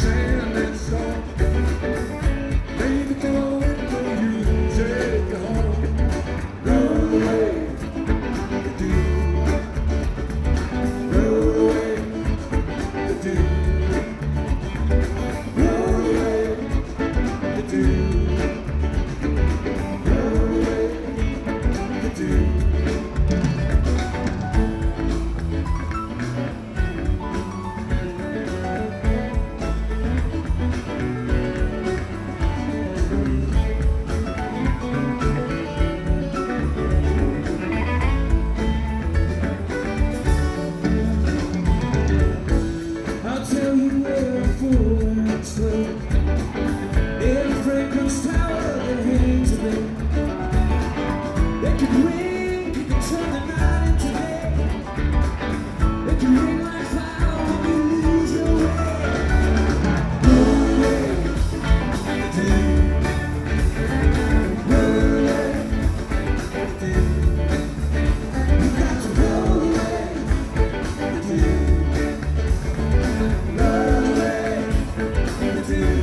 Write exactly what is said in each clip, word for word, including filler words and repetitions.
sand and salt. Baby, throw it for you, take it home. Roll away, the dew. Roll away, the dew. Roll away, the dew. Roll away, the dew. I'll tell you where I'm full and slow. In a fragrance tower that hangs a bell. They can ring, you can turn the night into day. They can ring like fire when you lose your way. Roll away, the dew. Roll away, the dew. You got to roll away, the dew. Roll away, the dew.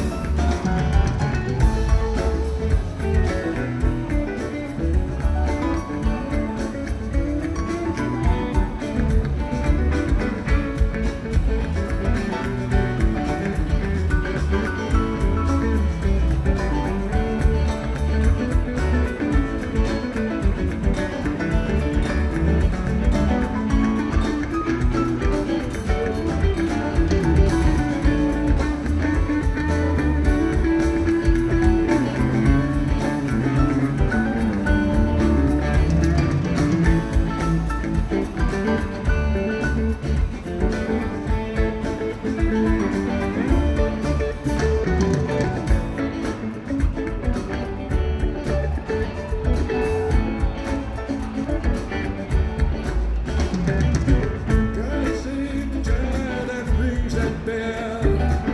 Gotta save the child that rings that bell.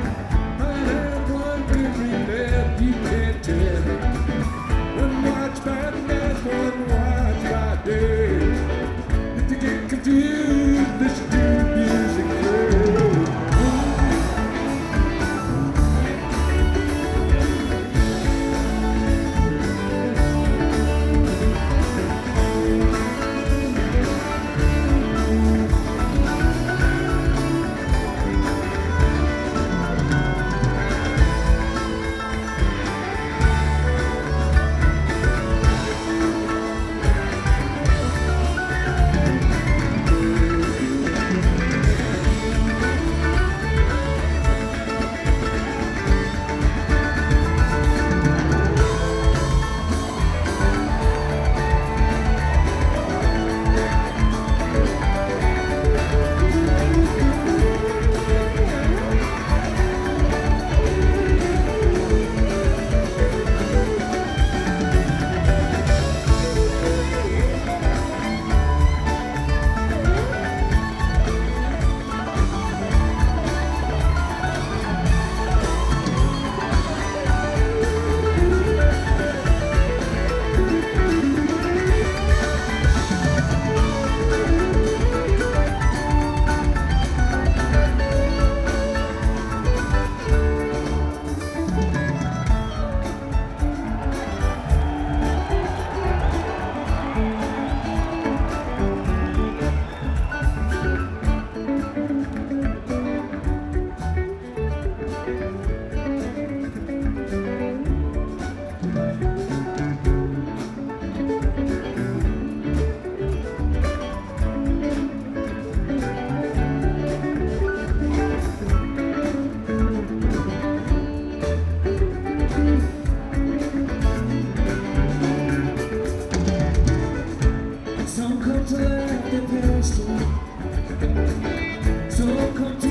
Might have one memory left, you can't tell. One watch by night, one watch by day. If you get confused, listen to the music play. Some come to laugh their past, some come to